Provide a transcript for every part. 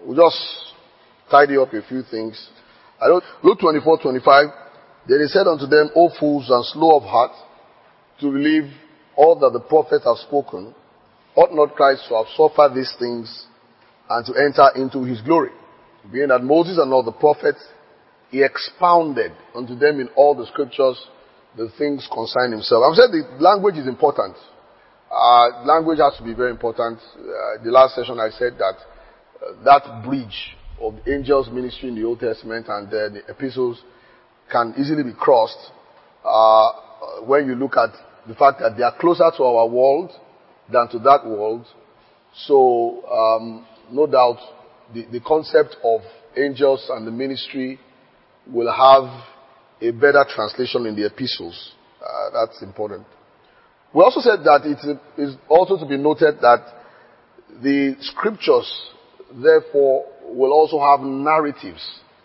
We'll just tidy up a few things. Luke 24:25. Then he said unto them, O fools and slow of heart, to believe all that the prophets have spoken, ought not Christ to have suffered these things and to enter into his glory? Being that Moses and all the prophets, he expounded unto them in all the scriptures the things concerning himself. I've said the language is important. Language has to be very important. The last session I said that that bridge of the angels' ministry in the Old Testament and the epistles can easily be crossed when you look at the fact that they are closer to our world than to that world. So, no doubt, the concept of angels and the ministry will have a better translation in the epistles. That's important. We also said that it is also to be noted that the scriptures, therefore, will also have narratives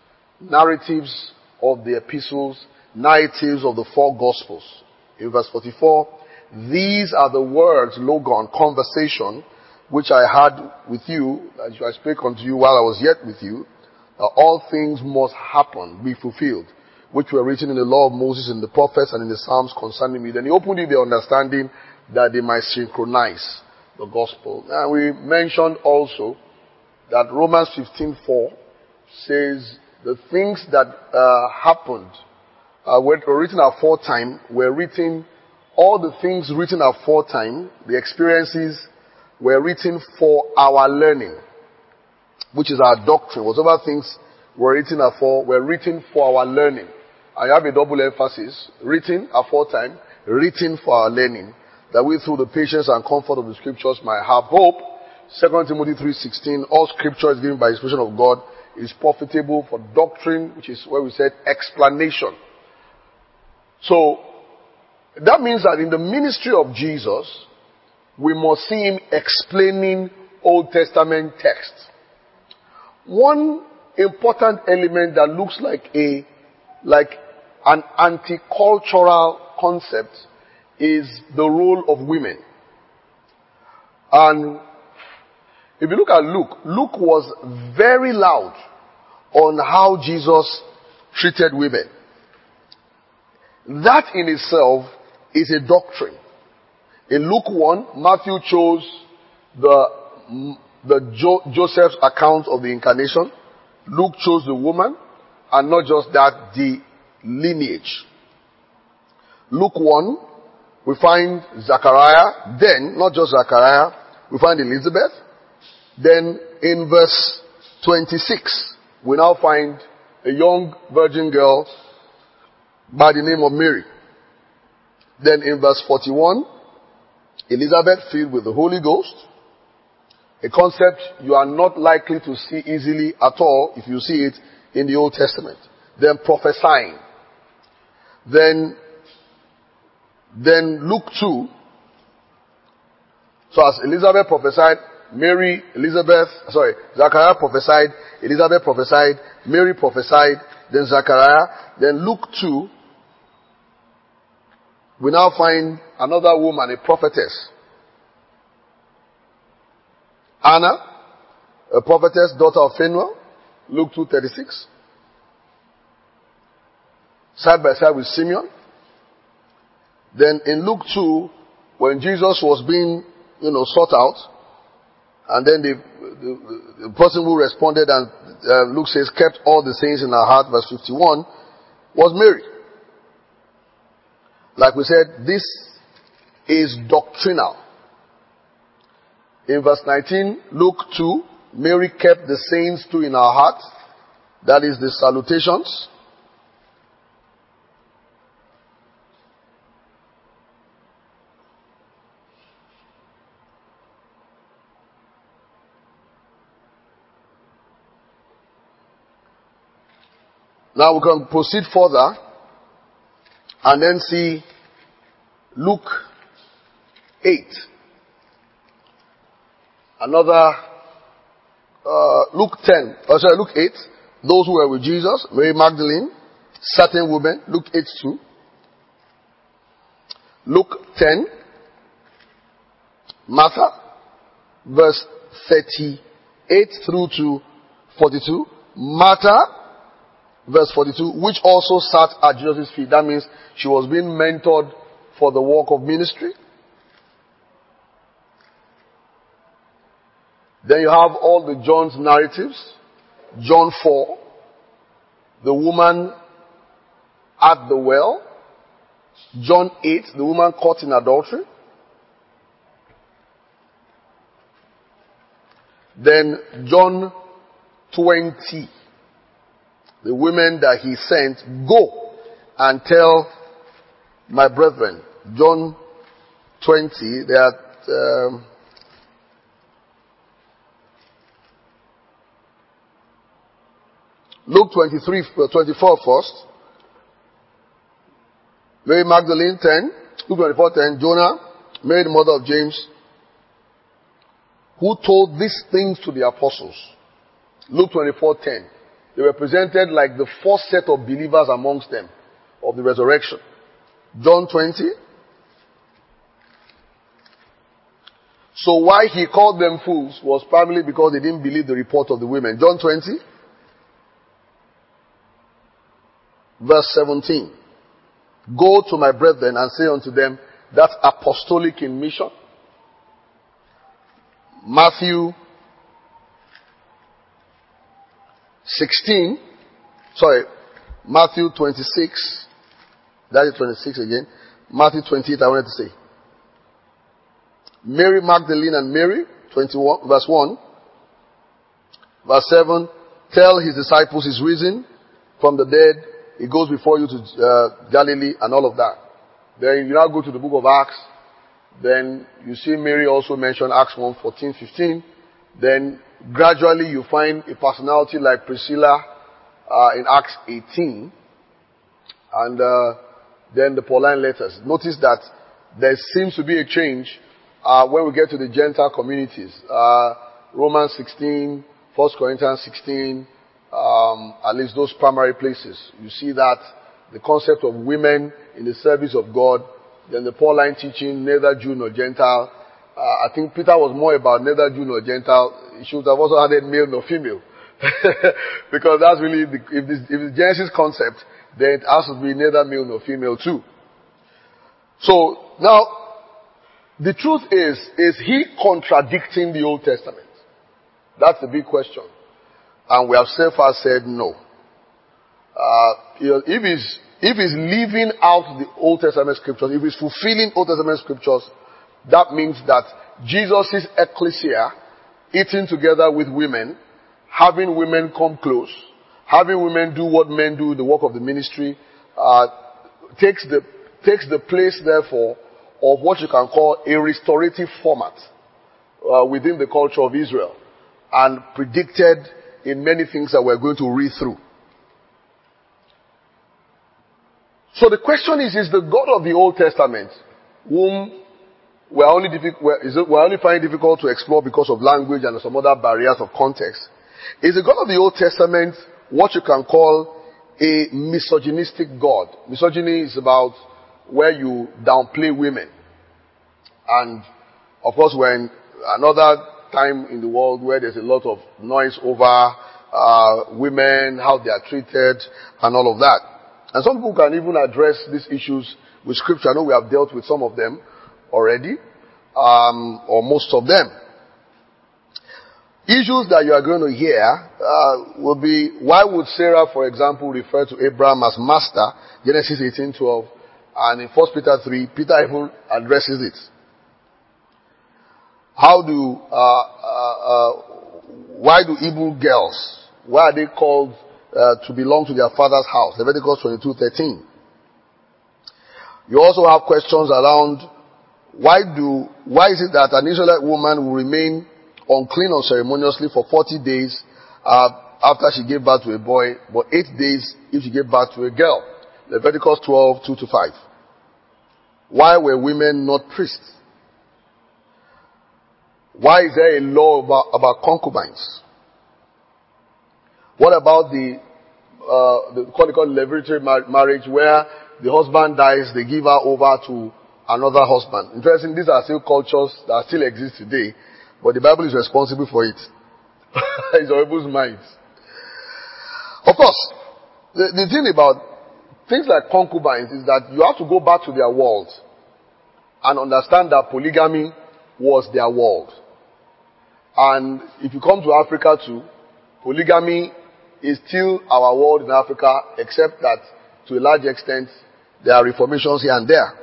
of the epistles, narratives of the four gospels. In verse 44, these are the words, logon, conversation, which I had with you, as I spake unto you while I was yet with you, all things must happen, be fulfilled, which were written in the law of Moses, in the prophets, and in the Psalms concerning me. Then he opened it, the understanding that they might synchronize the gospel. And we mentioned also that Romans 15:4 says the things that happened were written aforetime were written, all the things written aforetime, the experiences were written for our learning, which is our doctrine. Whatever things were written afore were written for our learning. I have a double emphasis, written aforetime, written for our learning, that we through the patience and comfort of the scriptures might have hope. 2 Timothy 3:16, all scripture is given by inspiration of God, is profitable for doctrine, which is where we said explanation. So, that means that in the ministry of Jesus, we must see him explaining Old Testament text. One important element that looks like an anti-cultural concept is the role of women. And if you look at Luke was very loud on how Jesus treated women. That in itself is a doctrine. In Luke 1, Matthew chose Joseph's account of the incarnation. Luke chose the woman, and not just that, the lineage. Luke 1, we find Zachariah, then, not just Zachariah, we find Elizabeth. Then in verse 26, we now find a young virgin girl by the name of Mary. Then in verse 41, Elizabeth filled with the Holy Ghost. A concept you are not likely to see easily at all if you see it in the Old Testament. Then prophesying. Then Luke 2. So as Elizabeth prophesied, Zachariah prophesied, Elizabeth prophesied, Mary prophesied, then Zachariah, then Luke 2, we now find another woman, a prophetess. Anna, a prophetess, daughter of Phanuel, Luke 2:36. Side by side with Simeon. Then in Luke 2, when Jesus was being, sought out, and then the person who responded and Luke says kept all the things in her heart, verse 51, was Mary. Like we said, this is doctrinal. In verse 19, Luke 2, Mary kept the sayings too in her heart. That is the salutations. Now we can proceed further and then see Luke 8. Luke 8. Those who were with Jesus, Mary Magdalene, certain women, Luke 8:2. Luke 10, Martha, verse 38 through to 42. Martha, verse 42, which also sat at Jesus' feet. That means she was being mentored for the work of ministry. Then you have all the John's narratives. John 4, the woman at the well. John 8, the woman caught in adultery. Then John 20, the women that he sent, go and tell my brethren. John 20, they are Luke 23, 24 first. Mary Magdalene 10, Luke 24, 10. Jonah, Mary the mother of James, who told these things to the apostles. Luke 24, 10. They were presented like the first set of believers amongst them of the resurrection. John 20. So why he called them fools was primarily because they didn't believe the report of the women. John 20. Verse 17. Go to my brethren and say unto them, that's apostolic in mission. Matthew 26. That is 26 again. Matthew 28, I wanted to say. Mary Magdalene and Mary, 21, verse 1. Verse 7. Tell his disciples he's risen from the dead. He goes before you to Galilee and all of that. Then you now go to the book of Acts. Then you see Mary also mentioned Acts 1, 14, 15. Then gradually you find a personality like Priscilla in Acts 18. And then the Pauline letters. Notice that there seems to be a change when we get to the Gentile communities. Romans 16, 1 Corinthians 16, at least those primary places. You see that the concept of women in the service of God. Then the Pauline teaching, neither Jew nor Gentile. I think Peter was more about neither Jew nor Gentile. He should have also added male nor female. Because that's really, if the Genesis concept, then it has to be neither male nor female too. So, now, the truth is he contradicting the Old Testament? That's the big question. And we have so far said no. If he's leaving out the Old Testament scriptures, if he's fulfilling Old Testament scriptures, that means that Jesus' ecclesia, eating together with women, having women come close, having women do what men do, the work of the ministry, takes the place, therefore, of what you can call a restorative format within the culture of Israel, and predicted in many things that we're going to read through. So the question is the God of the Old Testament, whom we're only finding difficult to explore because of language and some other barriers of context, is the God of the Old Testament what you can call a misogynistic God? Misogyny is about where you downplay women. And of course we're in another time in the world where there's a lot of noise over women, how they are treated, and all of that. And some people can even address these issues with scripture. I know we have dealt with some of them already, or most of them. Issues that you are going to hear will be, why would Sarah, for example, refer to Abraham as master, Genesis 18:12, and in 1 Peter 3, Peter even addresses it. Why do Hebrew girls, why are they called to belong to their father's house? Leviticus 22:13. You also have questions around why is it that an Israelite woman will remain unclean unceremoniously for 40 days after she gave birth to a boy, but 8 days if she gave birth to a girl? Leviticus 12:2-5. Why were women not priests? Why is there a law about concubines? What about the leviratory marriage, where the husband dies, they give her over to another husband? Interesting, these are still cultures that still exist today, but the Bible is responsible for it. It's on people's minds. Of course, the thing about things like concubines is that you have to go back to their world and understand that polygamy was their world. And if you come to Africa too, polygamy is still our world in Africa, except that to a large extent there are reformations here and there.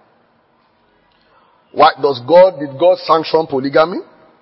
Why did God sanction polygamy?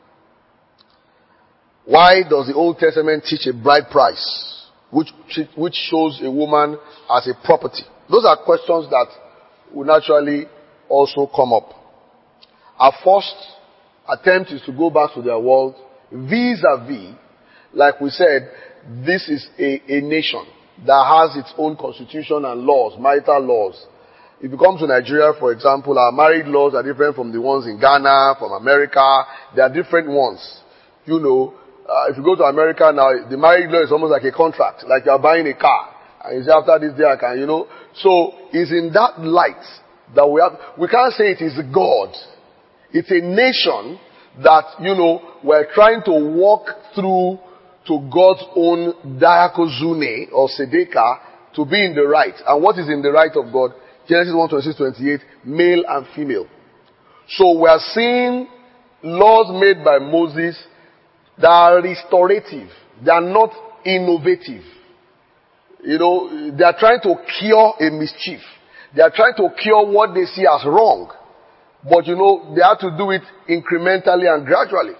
Why does the Old Testament teach a bride price, which shows a woman as a property? Those are questions that will naturally also come up. Our first attempt is to go back to their world vis-a-vis, like we said, this is a nation that has its own constitution and laws, marital laws. If you come to Nigeria, for example, our marriage laws are different from the ones in Ghana, from America. They are different ones. You know, if you go to America now, the marriage law is almost like a contract, like you are buying a car. And you say, after this day I can, you know. So, it's in that light that we can't say it is God. It's a nation that, you know, we're trying to walk through to God's own diakozune or sedeka to be in the right. And what is in the right of God? Genesis 1:26-28, male and female. So we are seeing laws made by Moses that are restorative. They are not innovative. You know, they are trying to cure a mischief. They are trying to cure what they see as wrong. But you know, they have to do it incrementally and gradually.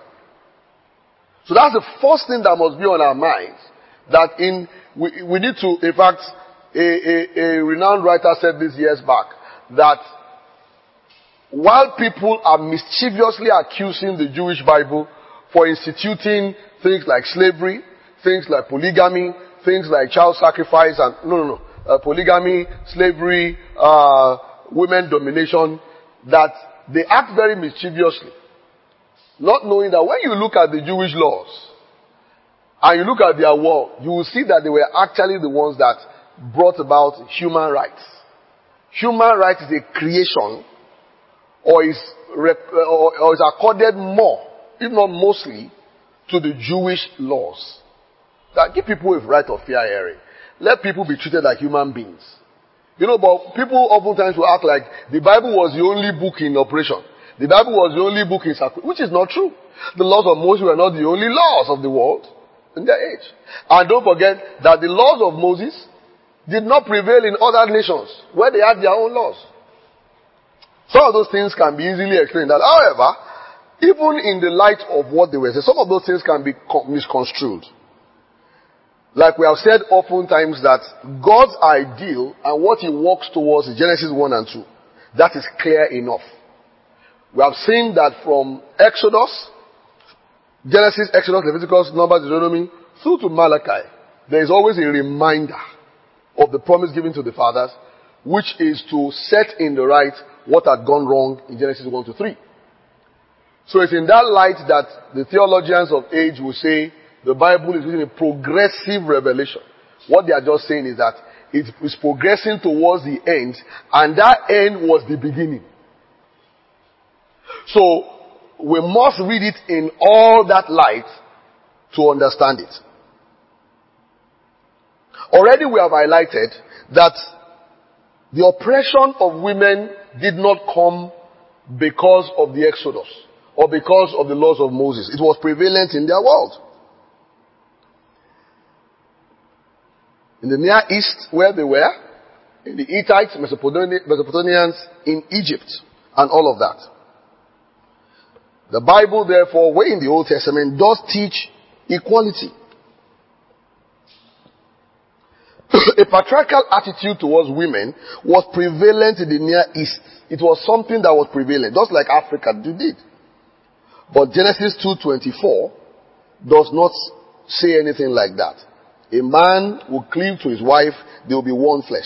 So that's the first thing that must be on our minds. That we need to, in fact, a renowned writer said this years back, that while people are mischievously accusing the Jewish Bible for instituting things like slavery, things like polygamy, things like child sacrifice, and polygamy, slavery, women domination, that they act very mischievously. Not knowing that when you look at the Jewish laws, and you look at their world, you will see that they were actually the ones that brought about human rights. Human rights is a creation, or is accorded more, if not mostly, to the Jewish laws. That give people a right of fair hearing. Let people be treated like human beings. You know, but people oftentimes will act like the Bible was the only book in operation. The Bible was the only book in circulation, which is not true. The laws of Moses were not the only laws of the world in their age. And don't forget that the laws of Moses did not prevail in other nations where they had their own laws. Some of those things can be easily explained. However, even in the light of what they were saying, some of those things can be misconstrued. Like we have said oftentimes that God's ideal and what He works towards is Genesis 1 and 2. That is clear enough. We have seen that from Exodus, Genesis, Exodus, Leviticus, Numbers, Deuteronomy, through to Malachi, there is always a reminder of the promise given to the fathers, which is to set in the right what had gone wrong in Genesis 1 to 3. So it's in that light that the theologians of age will say the Bible is using a progressive revelation. What they are just saying is that it is progressing towards the end, and that end was the beginning. So we must read it in all that light to understand it. Already we have highlighted that the oppression of women did not come because of the Exodus or because of the laws of Moses. It was prevalent in their world. In the Near East, where they were, in the Hittites, Mesopotamians, in Egypt, and all of that. The Bible, therefore, way in the Old Testament, does teach equality. A patriarchal attitude towards women was prevalent in the Near East. It was something that was prevalent, just like Africa did. But Genesis 2:24 does not say anything like that. A man will cleave to his wife, they will be one flesh.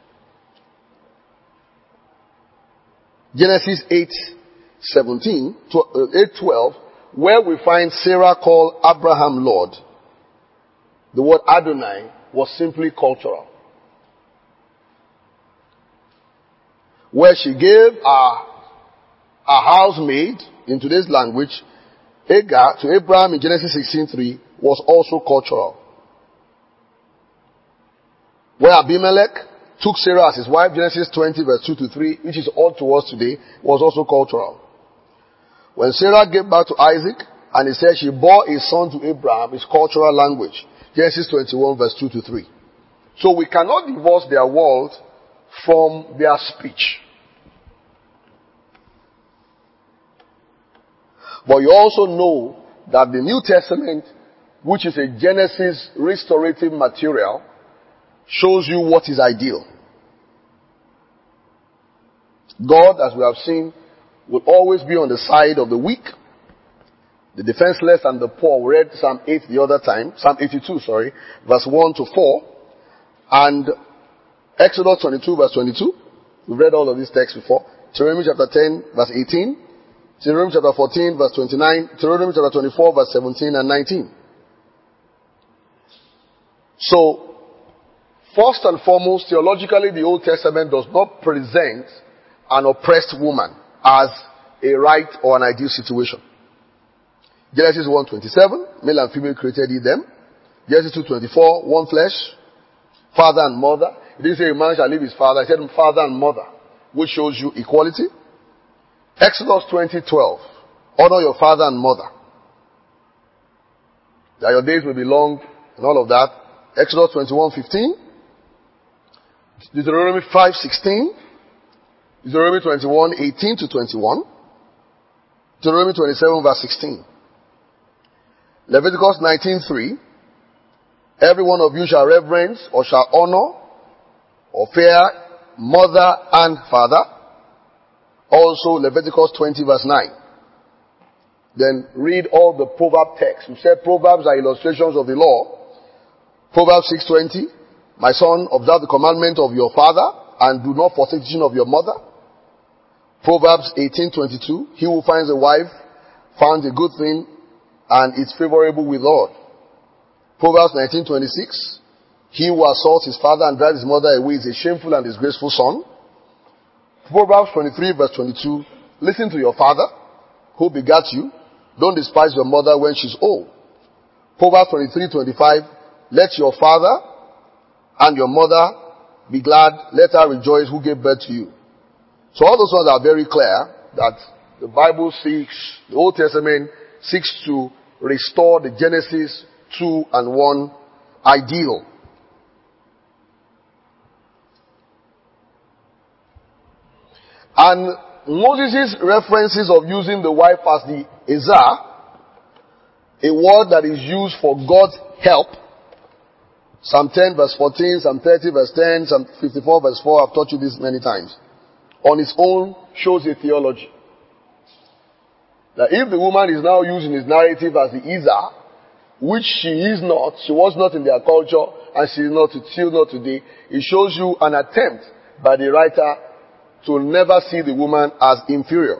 Genesis 8:12, where we find Sarah call Abraham Lord, the word Adonai was simply cultural. Where she gave a housemaid, in today's language, Hagar, to Abraham in Genesis 16:3, was also cultural. where Abimelech took Sarah as his wife, Genesis 20 verse 2 to 3, which is all to us today, was also cultural. When Sarah gave birth to Isaac, and he said she bore a son to Abraham, is cultural language. Genesis 21 verse 2 to 3. So we cannot divorce their world from their speech. But you also know that the New Testament, which is a Genesis restorative material, shows you what is ideal. God, as we have seen, will always be on the side of the weak, the defenseless and the poor. We read Psalm 8 the other time, Psalm 82, verse 1 to 4, and Exodus 22 verse 22. We've read all of these texts before. Deuteronomy chapter 10 verse 18, Deuteronomy chapter 14 verse 29, Deuteronomy chapter 24 verse 17 and 19. So, first and foremost, theologically, the Old Testament does not present an oppressed woman as a right or an ideal situation. Genesis 1:27, male and female created he them. Genesis 2:24, one flesh, father and mother. It didn't say a man shall leave his father. It said father and mother, which shows you equality. Exodus 20:12, honor your father and mother, that your days will be long and all of that. Exodus 21:15, Deuteronomy 5:16, Deuteronomy 21:18 to 21, Deuteronomy 27 verse 16. Leviticus 19:3, every one of you shall reverence or shall honor or fear mother and father. Also Leviticus 20 verse 9. Then read all the proverb texts. We said proverbs are illustrations of the law. Proverbs 6:20, my son, observe the commandment of your father and do not forsake the teaching of your mother. Proverbs 18:22, he who finds a wife finds a good thing and is favorable with Lord. Proverbs 19:26, he who assaults his father and drives his mother away is a shameful and disgraceful son. Proverbs 23 verse 22, listen to your father who begat you. Don't despise your mother when she's old. Proverbs 23:25, let your father and your mother be glad. Let her rejoice who gave birth to you. So all those ones are very clear that the Bible seeks, the Old Testament seeks to restore the Genesis 2 and 1 ideal. And Moses' references of using the wife as the Ezah, a word that is used for God's help. Psalm 10 verse 14, Psalm 30 verse 10, Psalm 54 verse 4, I've taught you this many times. On its own shows a theology. That if the woman is now using his narrative as the Ezah, which she is not, she was not in their culture, and she is not, still not today, it shows you an attempt by the writer to never see the woman as inferior.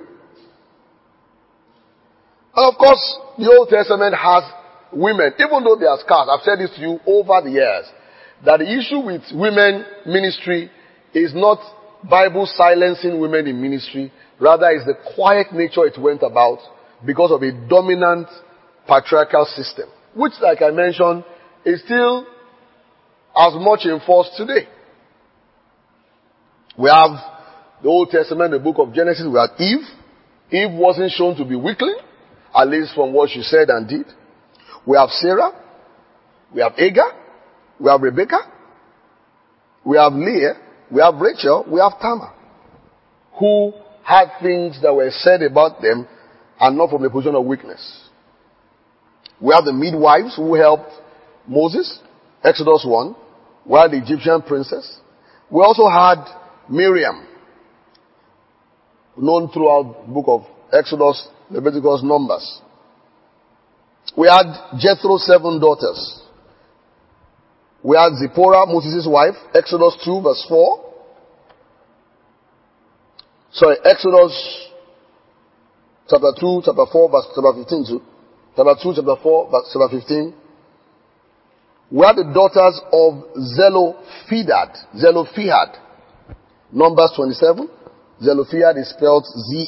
And of course, the Old Testament has women, even though they are scarce. I've said this to you over the years, that the issue with women ministry is not Bible silencing women in ministry, rather is the quiet nature it went about because of a dominant patriarchal system, which, like I mentioned, is still as much enforced today. We have the Old Testament, the book of Genesis. We have Eve. Eve wasn't shown to be weakling, at least from what she said and did. We have Sarah. We have Agar. We have Rebecca. We have Leah. We have Rachel. We have Tamar, who had things that were said about them and not from the position of weakness. We have the midwives who helped Moses, Exodus 1. We had the Egyptian princess. We also had Miriam, known throughout the book of Exodus, Leviticus, Numbers. We had Jethro's 7 daughters. We had Zipporah, Moses' wife, Exodus 2 verse 4. Exodus chapter 2, chapter 4, verse chapter 15 too. Chapter 2, chapter 4, verse chapter 15. We are the daughters of Zelophehad. Numbers 27. Zelophehad is spelled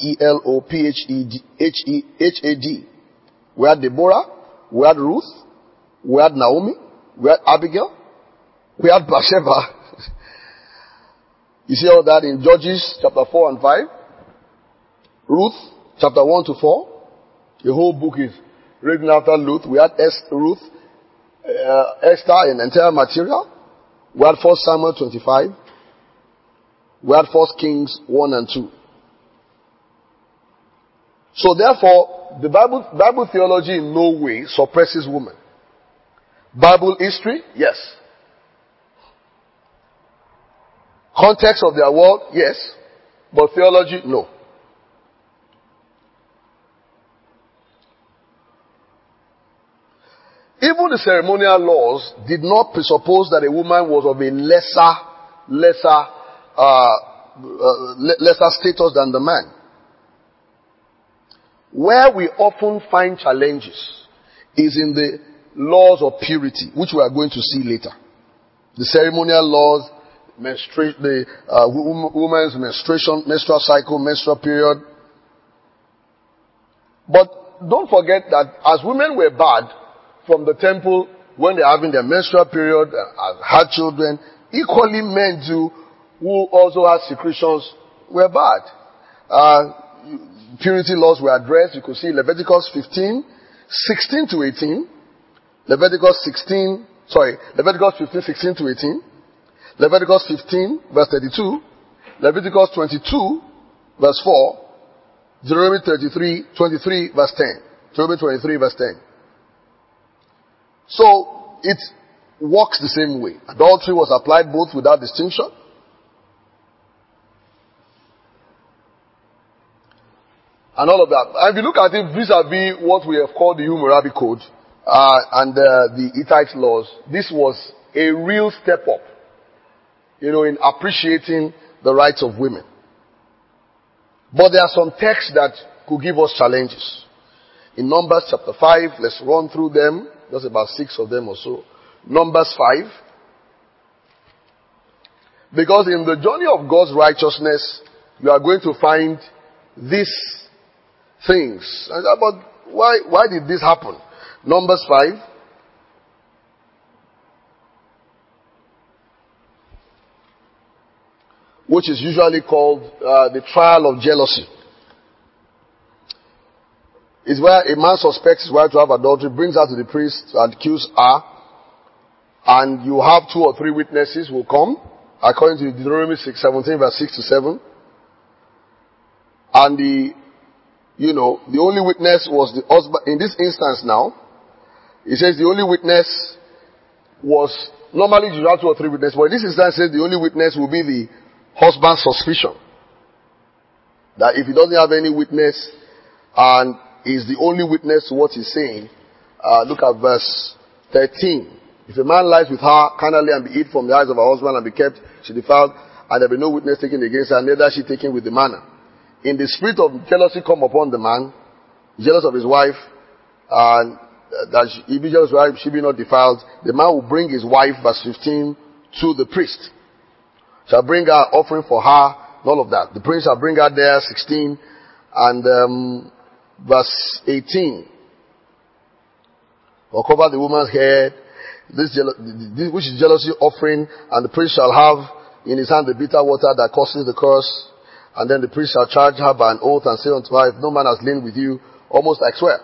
Z-E-L-O-P-H-E-H-A-D. We had Deborah. We had Ruth. We had Naomi. We had Abigail. We had Bathsheba. You see all that in Judges chapter 4 and 5. Ruth chapter 1 to 4. The whole book is written after Ruth. We had Ruth, Esther in entire material. We had 1 Samuel 25. We had 1 Kings 1 and 2. So therefore, the Bible theology in no way suppresses women. Bible history, yes. Context of their world, yes. But theology, no. Even the ceremonial laws did not presuppose that a woman was of a lesser status than the man. Where we often find challenges is in the laws of purity, which we are going to see later. The ceremonial laws, the woman's menstrual cycle, menstrual period. But don't forget that as women were bad from the temple when they're having their menstrual period, had children, equally men too, who also had secretions, were bad. Purity laws were addressed. You could see Leviticus 15, 16 to 18. Leviticus 15, 16 to 18. Leviticus 15, verse 32. Leviticus 22, verse 4. Deuteronomy 23, verse 10. Deuteronomy 23, verse 10. So, it works the same way. Adultery was applied both without distinction. And all of that. And if you look at it vis-a-vis what we have called the Hammurabi Code and the Hittite laws, this was a real step up, in appreciating the rights of women. But there are some texts that could give us challenges. In Numbers chapter 5, let's run through them. There's about 6 of them or so. Numbers 5. Because in the journey of God's righteousness, you are going to find these things. But why did this happen? Numbers 5. Which is usually called the trial of jealousy. Is where a man suspects his wife to have adultery, brings her to the priest and accuses her, and you have 2 or 3 witnesses will come, according to Deuteronomy 17 verse 6 to 7. And the only witness was the husband. In this instance now, it says the only witness was, normally you have 2 or 3 witnesses, but in this instance it says the only witness will be the husband's suspicion. That if he doesn't have any witness and is the only witness to what he's saying, look at verse 13. If a man lies with her carnally and be hid from the eyes of her husband and be kept, she defiled, and there be no witness taken against her, neither she taken with the manner. In the spirit of jealousy come upon the man, jealous of his wife, and that he be jealous of his wife, she be not defiled, the man will bring his wife, verse 15, to the priest. Shall bring her offering for her, all of that. The priest shall bring her there, 16, and verse 18. Or cover the woman's head, which is jealousy offering, and the priest shall have in his hand the bitter water that causes the curse. And then the priest shall charge her by an oath and say unto her, if no man has lain with you, almost like swear.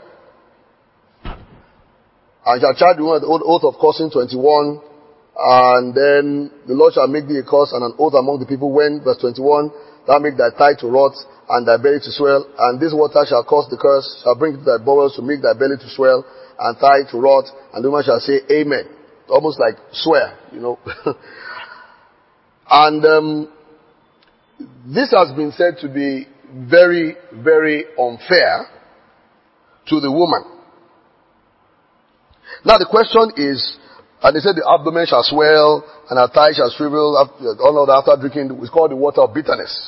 And shall charge the woman with the oath of cursing, 21. And then the Lord shall make thee a curse and an oath among the people when, verse 21, thou make thy thigh to rot and thy belly to swell, and this water shall cause the curse, shall bring to thy bowels to make thy belly to swell and thigh to rot, and the woman shall say, Amen. Almost like swear, And this has been said to be very, very unfair to the woman. Now the question is, and they said the abdomen shall swell and her thigh shall shrivel, all of that after drinking, it's called the water of bitterness.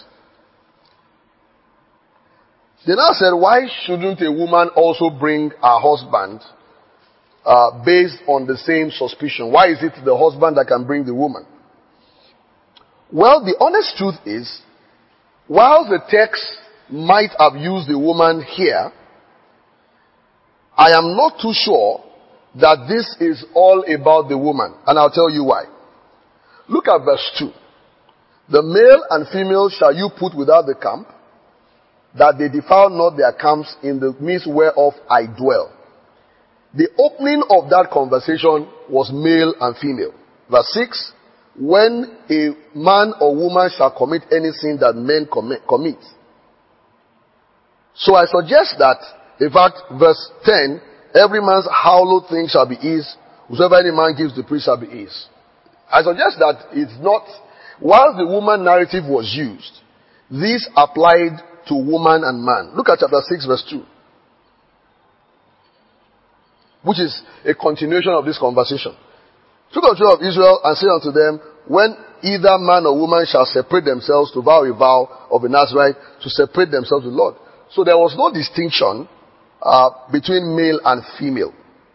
They now said, why shouldn't a woman also bring her husband based on the same suspicion? Why is it the husband that can bring the woman? Well, the honest truth is, while the text might have used the woman here, I am not too sure that this is all about the woman. And I'll tell you why. Look at verse 2. The male and female shall you put without the camp, that they defile not their camps in the midst whereof I dwell. The opening of that conversation was male and female. Verse 6, when a man or woman shall commit any sin that men commit. So I suggest that, in fact, verse 10, every man's hallowed thing shall be his, whosoever any man gives the priest shall be his. I suggest that it's not, while the woman narrative was used, this applied to woman and man. Look at chapter 6 verse 2. Which is a continuation of this conversation. Speak unto the children of Israel and say unto them, when either man or woman shall separate themselves to vow a vow of a Nazarite, to separate themselves to the Lord. So there was no distinction between male and female.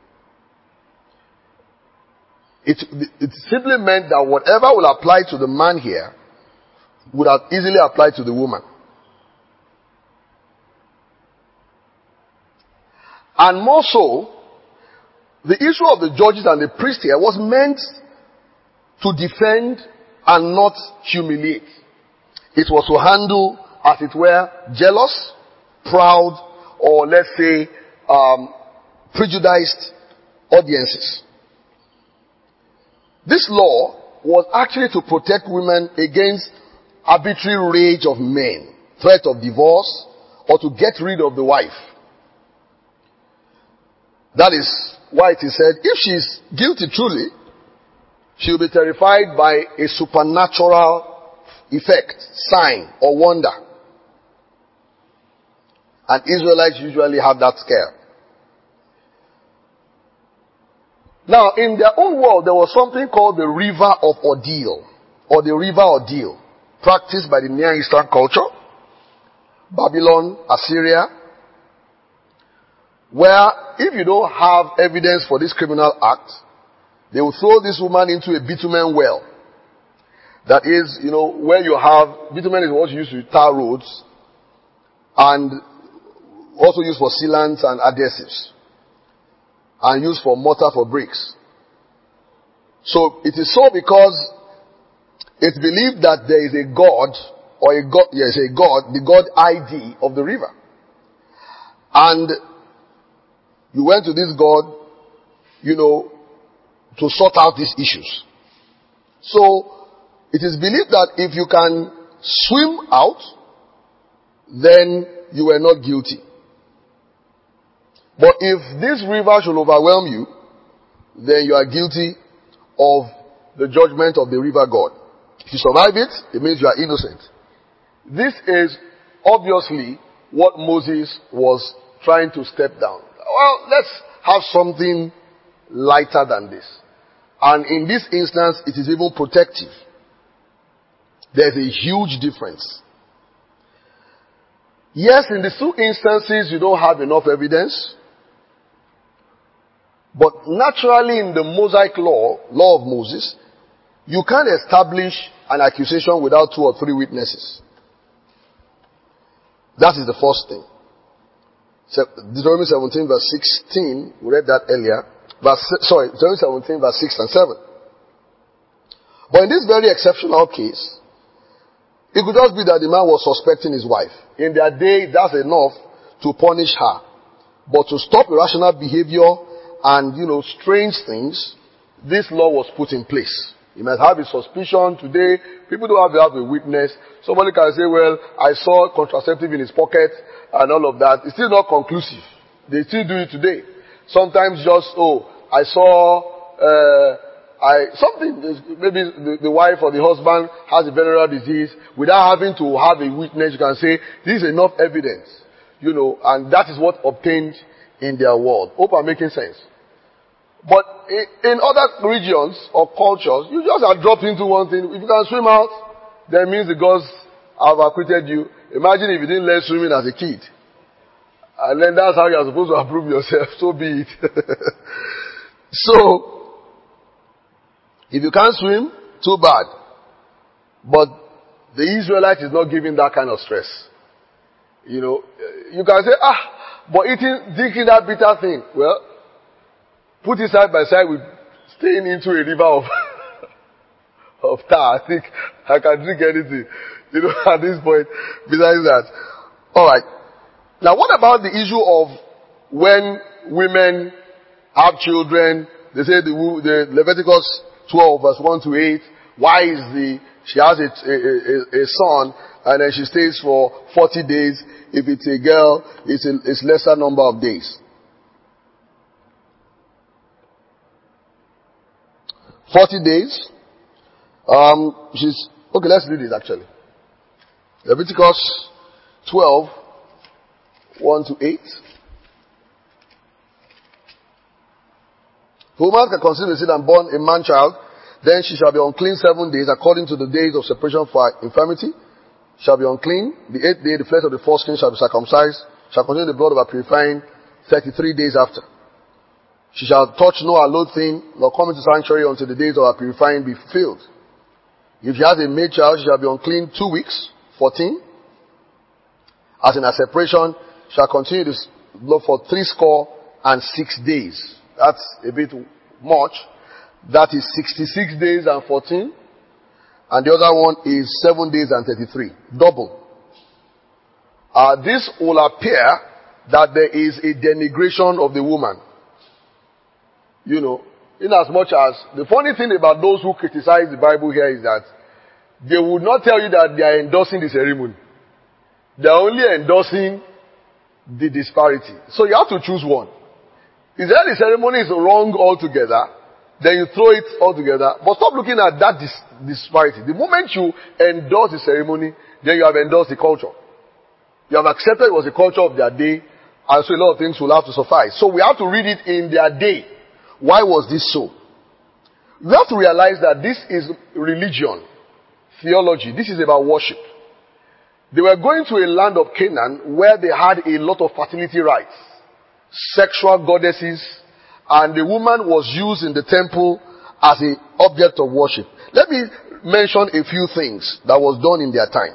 It simply meant that whatever will apply to the man here would have easily applied to the woman. And more so, the issue of the judges and the priest here was meant to defend and not humiliate. It was to handle, as it were, jealous, proud, or let's say, prejudiced audiences. This law was actually to protect women against arbitrary rage of men, threat of divorce, or to get rid of the wife. That is why it is said, if she is guilty truly, she will be terrified by a supernatural effect, sign, or wonder. And Israelites usually have that scare. Now, in their own world, there was something called the river of ordeal, or the river ordeal, practiced by the Near Eastern culture, Babylon, Assyria, where if you don't have evidence for this criminal act, they will throw this woman into a bitumen well. That is, where you have, bitumen is what you use to tar roads, and also used for sealants and adhesives, and used for mortar for bricks. So it is so because it's believed that there is a god, or a god, yes, a god, the god ID of the river. And you went to this god, to sort out these issues. So it is believed that if you can swim out, then you were not guilty. But if this river should overwhelm you, then you are guilty of the judgment of the river god. If you survive it, it means you are innocent. This is obviously what Moses was trying to step down. Well, let's have something lighter than this. And in this instance, it is even protective. There's a huge difference. Yes, in the two instances, you don't have enough evidence. But naturally, in the Mosaic law of Moses, you can't establish an accusation without 2 or 3 witnesses. That is the first thing. Deuteronomy 17 verse 16, we read that earlier. Deuteronomy 17 verse 6 and 7. But in this very exceptional case, it could just be that the man was suspecting his wife. In their day, that's enough to punish her. But to stop irrational behavior and, strange things, this law was put in place. You might have a suspicion today. People don't have to have a witness. Somebody can say, well, I saw contraceptive in his pocket and all of that. It's still not conclusive. They still do it today. Sometimes just, I saw, maybe the wife or the husband has a venereal disease. Without having to have a witness, you can say, this is enough evidence. And that is what obtained in their world. Hope I'm making sense. But in other regions or cultures, you just are dropped into one thing. If you can swim out, that means the gods have acquitted you. Imagine if you didn't learn swimming as a kid. And then that's how you're supposed to approve yourself. So be it. So, if you can't swim, too bad. But the Israelite is not giving that kind of stress. You can say, but drinking that bitter thing. Well, put it side by side with staying into a river of tar. I think I can drink anything. At this point, besides that. Alright. Now what about the issue of when women have children? They say the Leviticus 12 verse 1 to 8. Why is she has a son and then she stays for 40 days. If it's a girl, it's lesser number of days. 40 days. Okay, let's read it actually. Leviticus 12, 1 to 8. The woman can conceive a seed and born a man child, then she shall be unclean 7 days according to the days of separation for infirmity. Shall be unclean. The 8th day, the flesh of the foreskin shall be circumcised, shall contain the blood of her purifying 33 days after. She shall touch no hallowed thing, nor come into sanctuary until the days of her purifying be fulfilled. If she has a male child, she shall be unclean 2 weeks, 14. As in her separation, shall continue this blood for 66 days. That's a bit much. That is 66 days and 14. And the other one is 7 days and 33. Double. This will appear that there is a denigration of the woman. In as much as, the funny thing about those who criticize the Bible here is that they would not tell you that they are endorsing the ceremony. They are only endorsing the disparity. So you have to choose one. If the ceremony is wrong altogether, then you throw it all together. But stop looking at that disparity. The moment you endorse the ceremony, then you have endorsed the culture. You have accepted it was the culture of their day, and so a lot of things will have to suffice. So we have to read it in their day. Why was this so? We have to realize that this is religion, theology. This is about worship. They were going to a land of Canaan where they had a lot of fertility rites, sexual goddesses, and the woman was used in the temple as an object of worship. Let me mention a few things that was done in their time.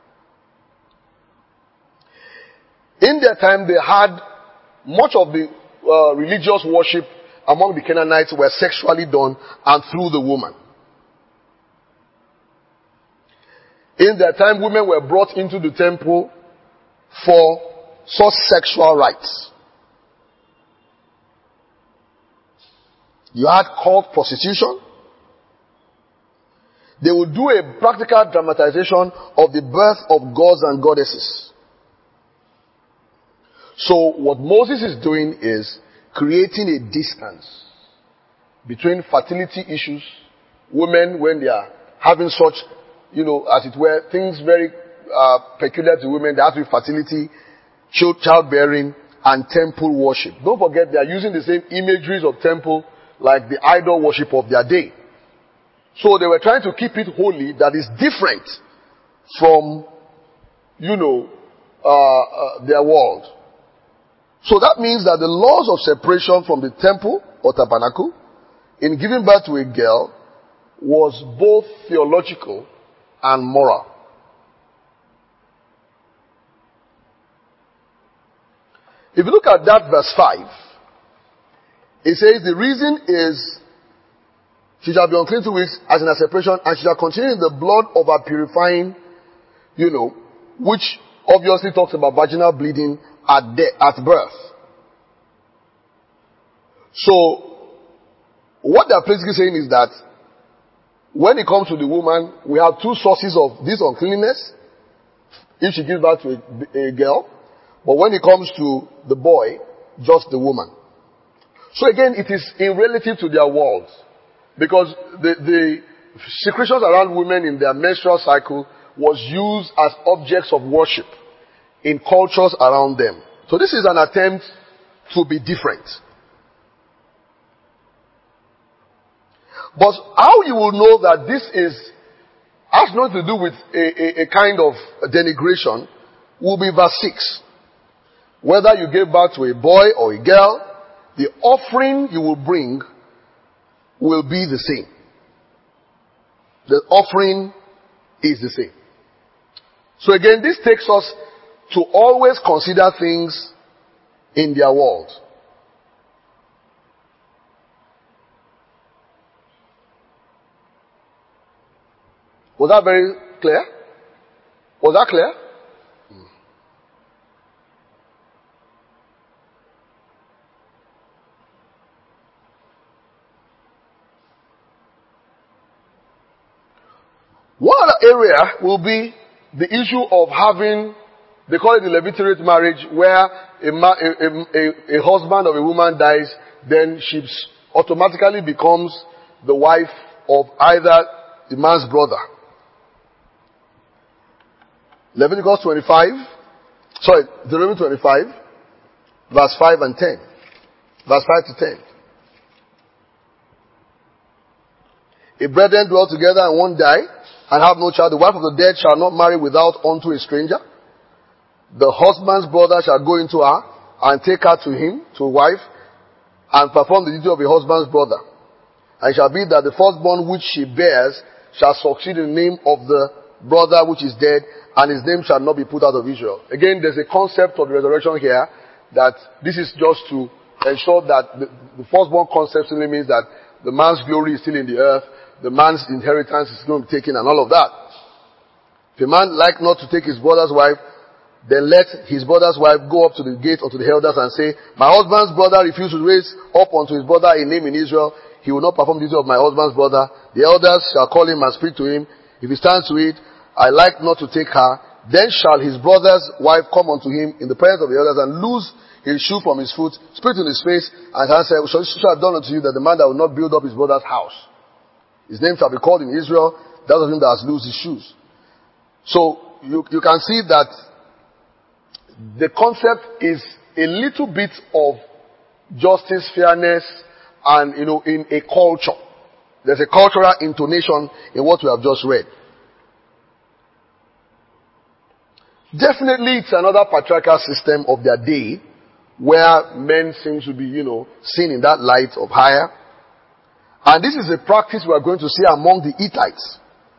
In their time, they had much of the religious worship among the Canaanites were sexually done and through the woman. In their time, women were brought into the temple for such sexual rites. You had cult prostitution. They would do a practical dramatization of the birth of gods and goddesses. So what Moses is doing is creating a distance between fertility issues, women when they are having such, as it were, things very peculiar to women. They have to be fertility, childbearing, and temple worship. Don't forget they are using the same imageries of temple like the idol worship of their day. So they were trying to keep it holy that is different from, their world. So that means that the laws of separation from the temple or tabernacle in giving birth to a girl was both theological and moral. If you look at that verse 5, it says the reason is she shall be unclean 2 weeks as in a separation, and she shall continue in the blood of her purifying, which obviously talks about vaginal bleeding at birth. So, what they're basically saying is that when it comes to the woman, we have two sources of this uncleanness if she gives birth to a girl, but when it comes to the boy, just the woman. So again, it is in relative to their world. Because the secretions around women in their menstrual cycle was used as objects of worship in cultures around them. So this is an attempt to be different. But how you will know that this has nothing to do with a kind of denigration will be verse 6. Whether you gave birth to a boy or a girl, the offering you will bring will be the same. The offering is the same. So again, this takes us to always consider things in their world. Was that very clear? Was that clear? One other area will be the issue of having, they call it the levirate marriage, where a husband of a woman dies, then she automatically becomes the wife of either the man's brother. Leviticus 25, Deuteronomy 25, verse 5 and 10. Verse 5 to 10. If brethren dwell together and one die, and have no child, the wife of the dead shall not marry without unto a stranger. The husband's brother shall go into her, and take her to him, to a wife, and perform the duty of a husband's brother. And it shall be that the firstborn which she bears shall succeed in the name of the brother which is dead, and his name shall not be put out of Israel. Again, there's a concept of the resurrection here, that this is just to ensure that the firstborn concept simply means that the man's glory is still in the earth, the man's inheritance is going to be taken, and all of that. If a man like not to take his brother's wife, then let his brother's wife go up to the gate unto the elders and say, my husband's brother refused to raise up unto his brother a name in Israel. He will not perform the duty of my husband's brother. The elders shall call him and speak to him. If he stands to it, I like not to take her. Then shall his brother's wife come unto him in the presence of the elders and loose his shoe from his foot, spit in his face, and answer, shall have done unto you that the man that will not build up his brother's house, his name shall be called in Israel, that of him that has loosed his shoes. So, you can see that the concept is a little bit of justice, fairness, and, in a culture. There's a cultural intonation in what we have just read. Definitely it's another patriarchal system of their day, where men seem to be, seen in that light of higher. And this is a practice we are going to see among the Hittites.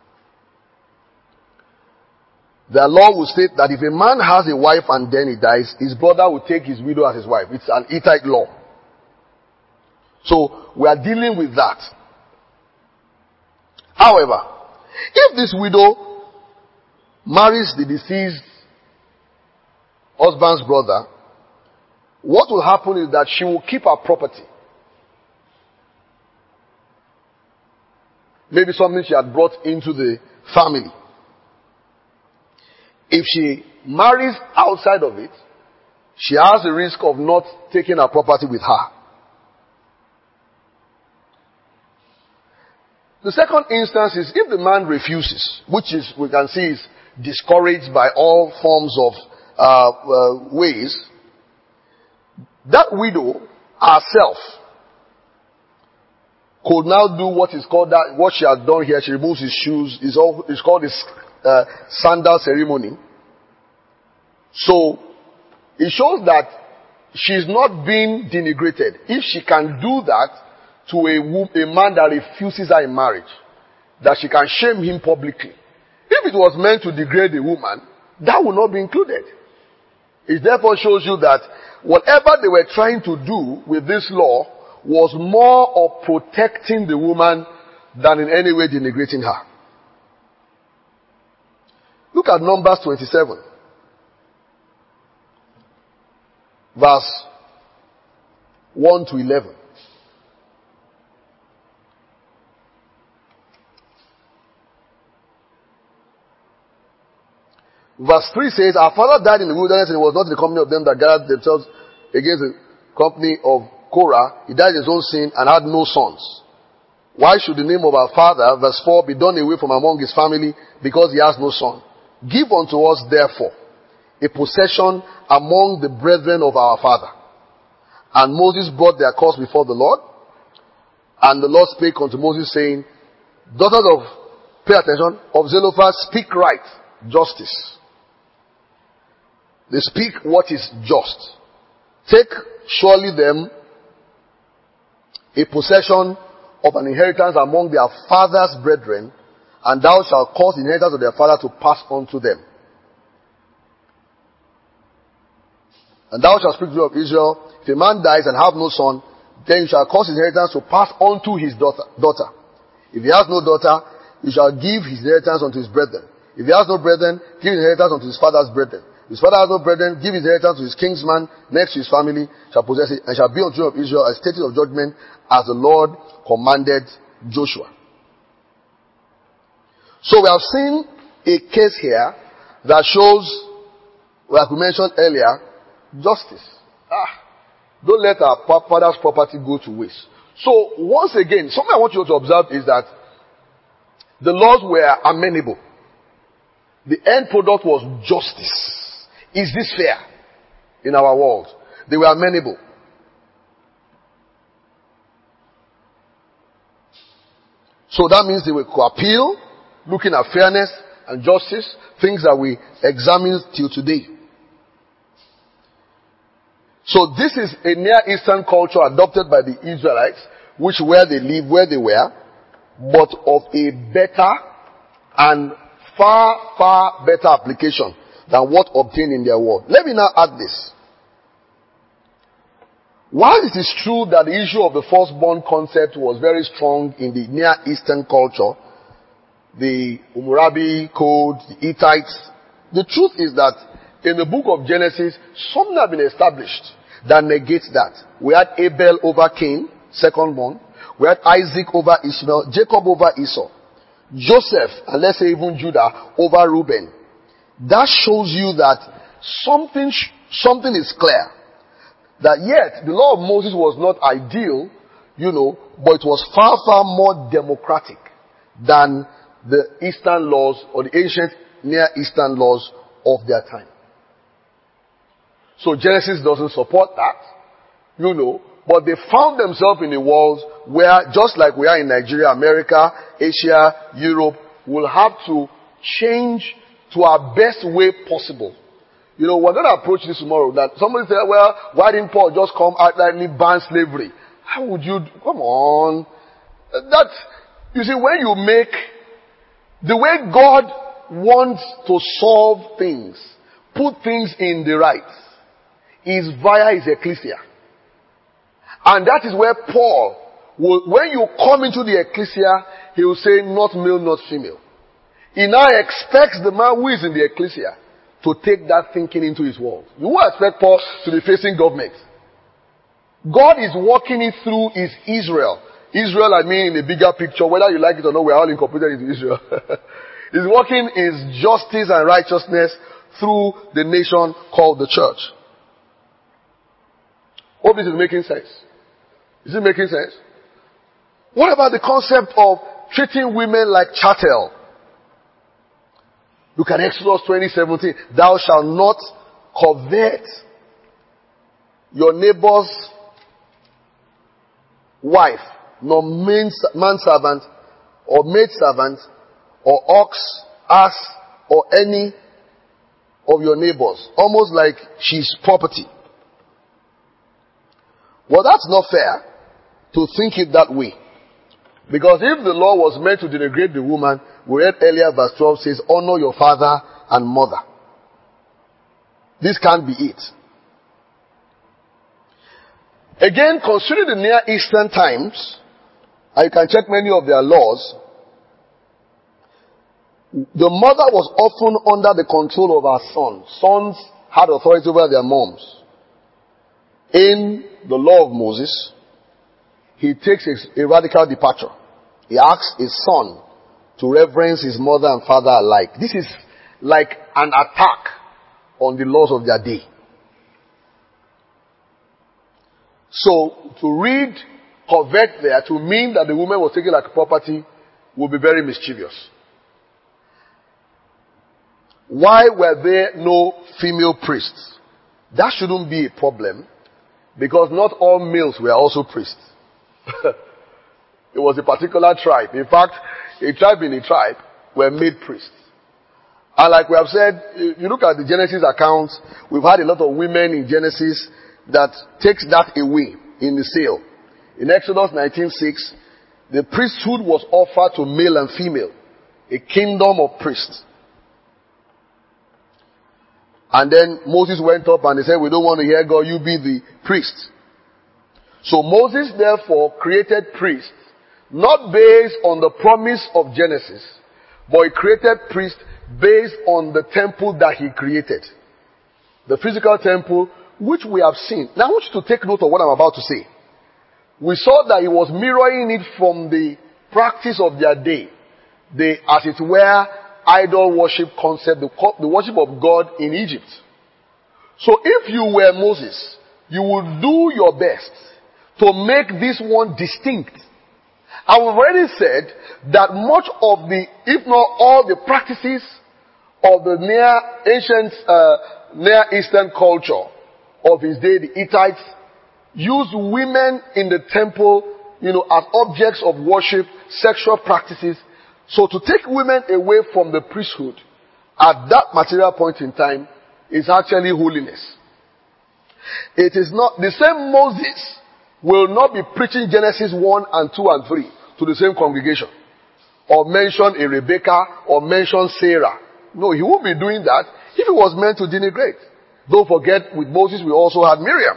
The law will state that if a man has a wife and then he dies, his brother will take his widow as his wife. It's an Hittite law. So, we are dealing with that. However, if this widow marries the deceased husband's brother, what will happen is that she will keep her property. Maybe something she had brought into the family. If she marries outside of it, she has the risk of not taking her property with her. The second instance is if the man refuses, which is, we can see, is discouraged by all forms of ways, that widow herself could now do what is called that, what she has done here. She removes his shoes. It's called this sandal ceremony. So, it shows that she's not being denigrated. If she can do that to a man that refuses her in marriage, that she can shame him publicly. If it was meant to degrade a woman, that would not be included. It therefore shows you that whatever they were trying to do with this law was more of protecting the woman than in any way denigrating her. Look at Numbers 27. Verse 1 to 11. Verse 3 says, our father died in the wilderness, and it was not in the company of them that gathered themselves against the company of Korah. He died in his own sin and had no sons. Why should the name of our father, verse 4, be done away from among his family, because he has no son? Give unto us, therefore, a possession among the brethren of our father. And Moses brought their cause before the Lord. And the Lord spake unto Moses, saying, daughters of, pay attention, of Zelophehad, speak right, justice. They speak what is just. Take surely them a possession of an inheritance among their father's brethren, and thou shalt cause the inheritance of their father to pass on to them. And thou shalt speak to the of Israel, if a man dies and have no son, then you shall cause his inheritance to pass on to his daughter. If he has no daughter, he shall give his inheritance unto his brethren. If he has no brethren, give his inheritance unto his father's brethren. If his father has no brethren, give his inheritance to his kinsman next to his family, shall possess it, and shall be unto of Israel a statute of judgment, as the Lord commanded Joshua. So we have seen a case here that shows, like we mentioned earlier, justice. Don't let our father's property go to waste. So once again, something I want you to observe is that the laws were amenable. The end product was justice. Is this fair in our world? They were amenable. So that means they were appeal, looking at fairness and justice, things that we examine till today. So this is a Near Eastern culture adopted by the Israelites, which where they live, where they were, but of a better and far, far better application than what obtained in their world. Let me now add this. While it is true that the issue of the firstborn concept was very strong in the Near Eastern culture, the Hammurabi Code, the Hittites, the truth is that in the book of Genesis, something has been established that negates that. We had Abel over Cain, secondborn. We had Isaac over Ishmael, Jacob over Esau, Joseph, and let's say even Judah over Reuben. That shows you that something is clear. That yet, the law of Moses was not ideal, but it was far, far more democratic than the Eastern laws or the ancient Near Eastern laws of their time. So Genesis doesn't support that, but they found themselves in a world where, just like we are in Nigeria, America, Asia, Europe, will have to change to our best way possible. We're going to approach this tomorrow. That somebody said, well, why didn't Paul just come outrightly ban slavery? How would you, come on. You see, when you make, the way God wants to solve things, put things in the right, is via his ecclesia. And that is where Paul, when you come into the ecclesia, he will say, not male, not female. He now expects the man who is in the ecclesia to take that thinking into his world. You won't expect Paul to be facing government. God is working it through his Israel. Israel, I mean, in a bigger picture, whether you like it or not, we're all incorporated into Israel. He's working his justice and righteousness through the nation called the church. Hope this is making sense. Is it making sense? What about the concept of treating women like chattel? Look at Exodus 20:17. Thou shalt not covet your neighbor's wife, nor manservant, or maidservant, or ox, ass, or any of your neighbors. Almost like she's property. Well, that's not fair to think it that way. Because if the law was meant to denigrate the woman, we read earlier verse 12 says, honor your father and mother. This can't be it. Again, considering the Near Eastern times, and you can check many of their laws, the mother was often under the control of her son. Sons had authority over their moms. In the law of Moses, he takes a radical departure. He asks his son to reverence his mother and father alike. This is like an attack on the laws of their day. So, to read covet there to mean that the woman was taken like property would be very mischievous. Why were there no female priests? That shouldn't be a problem, because not all males were also priests. It was a particular tribe. In fact, a tribe in a tribe were made priests. And like we have said, you look at the Genesis accounts, we've had a lot of women in Genesis that takes that away in the sale. In Exodus 19:6, the priesthood was offered to male and female. A kingdom of priests. And then Moses went up and they said, we don't want to hear God, you be the priest. So Moses therefore created priests not based on the promise of Genesis, but he created priests based on the temple that he created. The physical temple, which we have seen. Now I want you to take note of what I'm about to say. We saw that he was mirroring it from the practice of their day. The, as it were, idol worship concept, the worship of God in Egypt. So if you were Moses, you would do your best to make this one distinct. I've already said that much of the, if not all the practices of the ancient Near Eastern culture of his day, the Hittites, used women in the temple, as objects of worship, sexual practices. So to take women away from the priesthood at that material point in time is actually holiness. It is not, the same Moses will not be preaching Genesis 1 and 2 and 3 to the same congregation. Or mention a Rebecca or mention Sarah. No, he won't be doing that if it was meant to denigrate. Don't forget, with Moses we also had Miriam.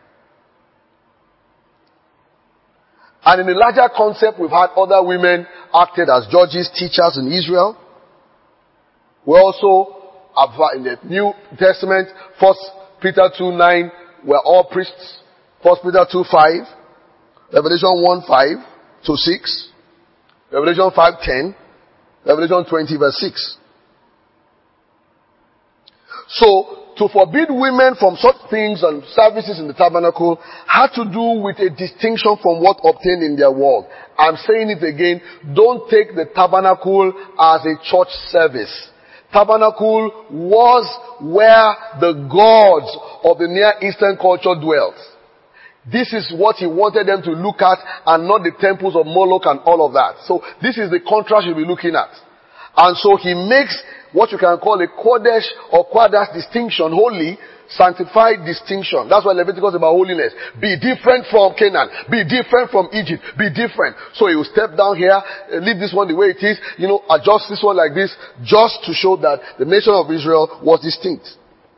And in the larger concept, we've had other women acted as judges, teachers in Israel. We also have in the New Testament, 1 Peter 2:9, we're all priests. 1 Peter 2:5, Revelation 1:5-6, Revelation 5:10, Revelation 20 verse 6. So, to forbid women from such things and services in the tabernacle had to do with a distinction from what obtained in their world. I'm saying it again, don't take the tabernacle as a church service. Tabernacle was where the gods of the Near Eastern culture dwelt. This is what he wanted them to look at and not the temples of Moloch and all of that. So this is the contrast you'll be looking at. And so he makes what you can call a Kodesh or Quadas distinction, holy, sanctified distinction. That's why Leviticus is about holiness. Be different from Canaan. Be different from Egypt. Be different. So he will step down here, leave this one the way it is, adjust this one like this, just to show that the nation of Israel was distinct.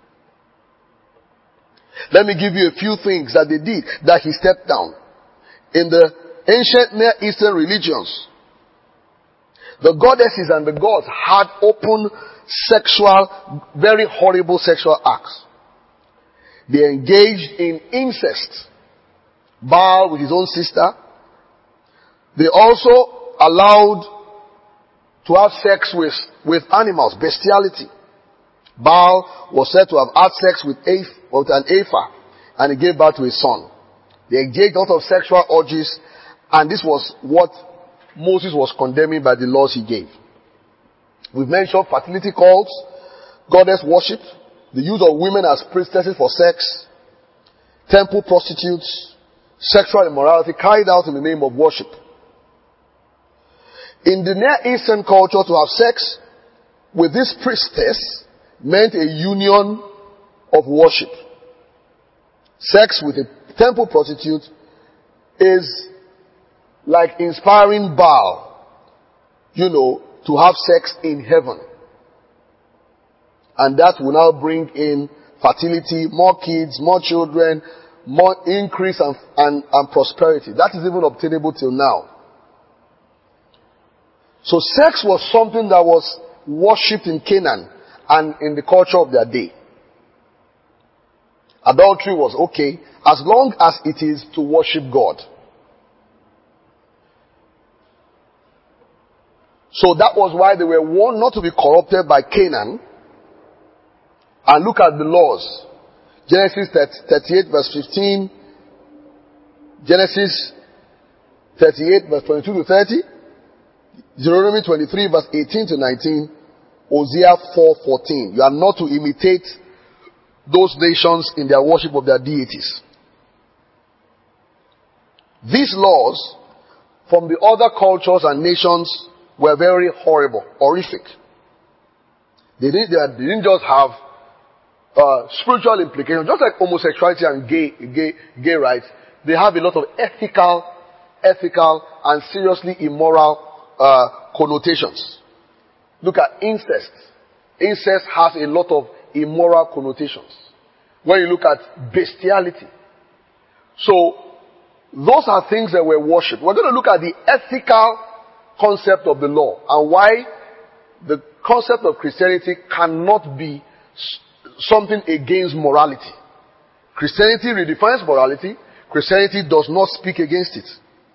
Let me give you a few things that they did, that he stepped down. In the ancient Near Eastern religions, the goddesses and the gods had open sexual, very horrible sexual acts. They engaged in incest. Baal with his own sister. They also allowed to have sex with animals, bestiality. Baal was said to have had sex with an Ephah, and he gave birth to a son. They engaged in a lot of sexual orgies, and this was what Moses was condemning by the laws he gave. We've mentioned fertility cults, goddess worship, the use of women as priestesses for sex, temple prostitutes, sexual immorality carried out in the name of worship. In the Near Eastern culture, to have sex with this priestess meant a union of worship. Sex with a temple prostitute is like inspiring Baal, to have sex in heaven. And that will now bring in fertility, more kids, more children, more increase and prosperity. That is even obtainable till now. So sex was something that was worshipped in Canaan and in the culture of their day. Adultery was okay as long as it is to worship God. So that was why they were warned not to be corrupted by Canaan. And look at the laws. Genesis 38 verse 15. Genesis 38 verse 22 to 30. Deuteronomy 23 verse 18 to 19. Hosea 4:14. You are not to imitate those nations in their worship of their deities. These laws from the other cultures and nations were very horrible, horrific. They didn't just have spiritual implications, just like homosexuality and gay rights. They have a lot of ethical and seriously immoral connotations. Look at incest. Incest has a lot of immoral connotations. When you look at bestiality. So, Those are things that were worshipped. We're going to look at the ethical concept of the law and why the concept of Christianity cannot be something against morality. Christianity redefines morality. Christianity does not speak against it.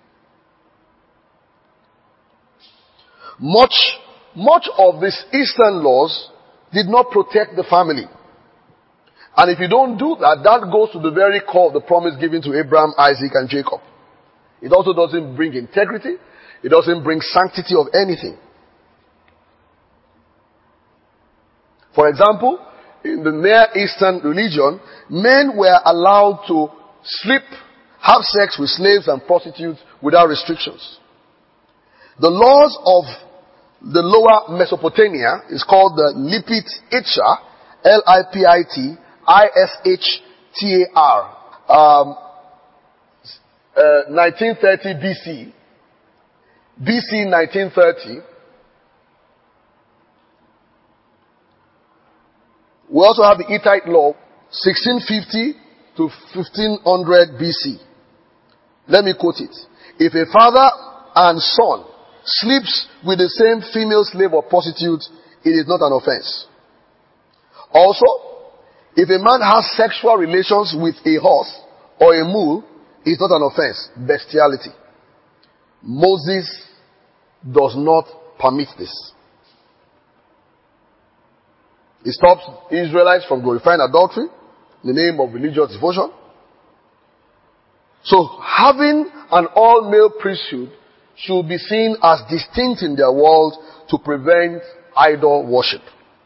Much of these Eastern laws did not protect the family. And if you don't do that, that goes to the very core of the promise given to Abraham, Isaac, and Jacob. It also doesn't bring integrity. It doesn't bring sanctity of anything. For example, in the Near Eastern religion, men were allowed to sleep, have sex with slaves and prostitutes without restrictions. The laws of the lower Mesopotamia is called the Lipit Itzhar, Lipit Ishtar, 1930 BC. BC 1930. We also have the Hittite law, 1650 to 1500 BC. Let me quote it. If a father and son sleeps with the same female slave or prostitute, it is not an offense. Also, if a man has sexual relations with a horse or a mule, it is not an offense. Bestiality. Moses does not permit this. He stops Israelites from glorifying adultery in the name of religious devotion. So having an all-male priesthood should be seen as distinct in their world to prevent idol worship.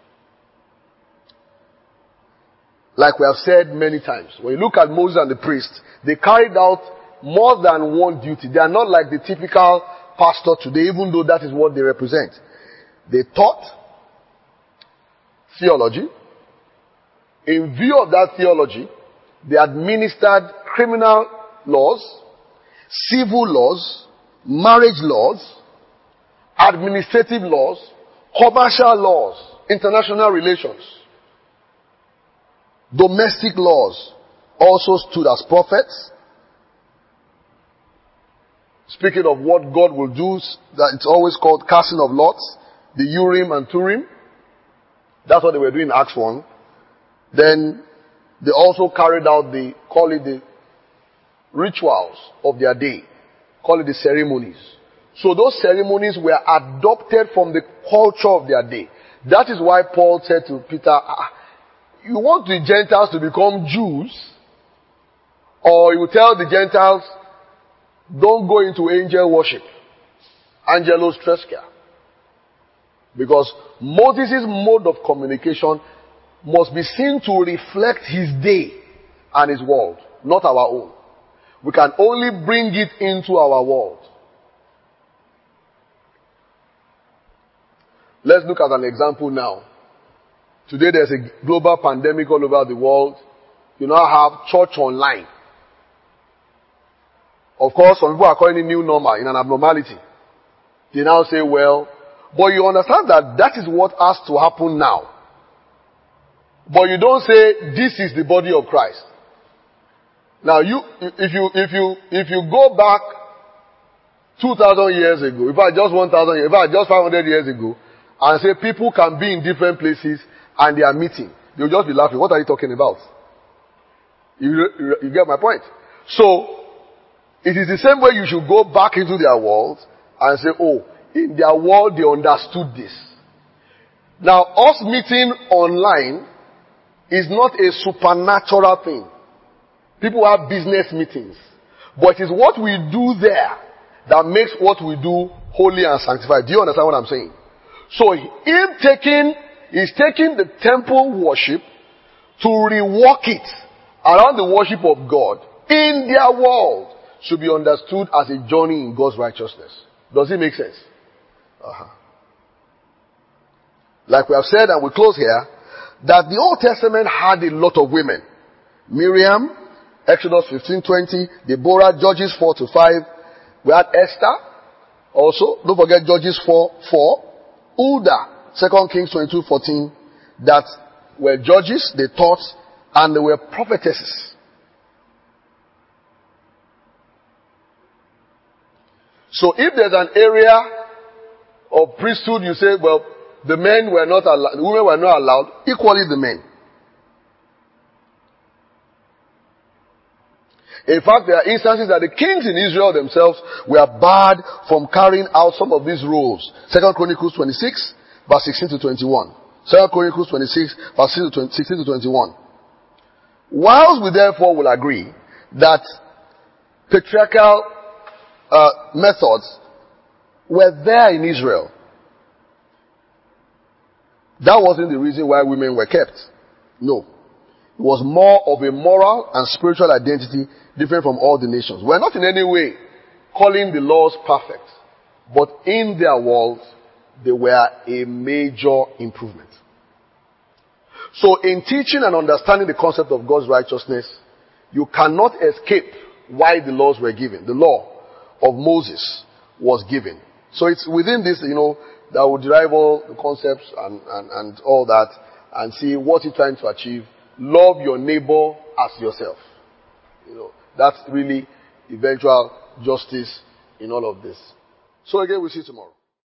Like we have said many times, when you look at Moses and the priests, they carried out more than one duty. They are not like the typical pastor today, even though that is what they represent. They taught theology. In view of that theology, they administered criminal laws, civil laws, marriage laws, administrative laws, commercial laws, international relations. Domestic laws also stood as prophets. Speaking of what God will do, that it's always called casting of lots, the Urim and Turim. That's what they were doing in Acts 1. Then they also carried out the rituals of their day. Call it the ceremonies. So those ceremonies were adopted from the culture of their day. That is why Paul said to Peter, you want the Gentiles to become Jews? Or you tell the Gentiles, don't go into angel worship. Angelos Tresca. Because Moses' mode of communication must be seen to reflect his day and his world, not our own. We can only bring it into our world. Let's look at an example now. Today there's a global pandemic all over the world. You now have church online. Of course, some people are calling it new normal in an abnormality. They now say, well, but you understand that that is what has to happen now. But you don't say, this is the body of Christ. Now if you go back 2,000 years ago, in fact just 1,000 years, in fact just 500 years ago, and say people can be in different places and they are meeting, they'll just be laughing. What are you talking about? You get my point? So, it is the same way you should go back into their world and say, oh, in their world they understood this. Now, us meeting online is not a supernatural thing. People have business meetings. But it is what we do there that makes what we do holy and sanctified. Do you understand what I'm saying? So, he's taking the temple worship to rework it around the worship of God in their world should be understood as a journey in God's righteousness. Does it make sense? Like we have said, and we close here, that the Old Testament had a lot of women. Miriam, Exodus 15:20, Deborah, Judges 4-5. We had Esther, also. Don't forget Judges 4:4. Ulda, 2 Kings 22:14, that were judges, they taught, and they were prophetesses. So if there's an area of priesthood, you say, well, the men were not allowed, the women were not allowed, equally the men. In fact, there are instances that the kings in Israel themselves were barred from carrying out some of these roles. 2 Chronicles 26, verse 16 to 21. 2 Chronicles 26, verse 16 to 21. Whilst we therefore will agree that patriarchal methods were there in Israel, that wasn't the reason why women were kept. No. It was more of a moral and spiritual identity different from all the nations. We're not in any way calling the laws perfect, but in their world, they were a major improvement. So in teaching and understanding the concept of God's righteousness, you cannot escape why the laws were given. The law of Moses was given. So it's within this, that will derive all the concepts and all that, and see what he's trying to achieve. Love your neighbor as yourself. That's really eventual justice in all of this. So again, we'll see you tomorrow.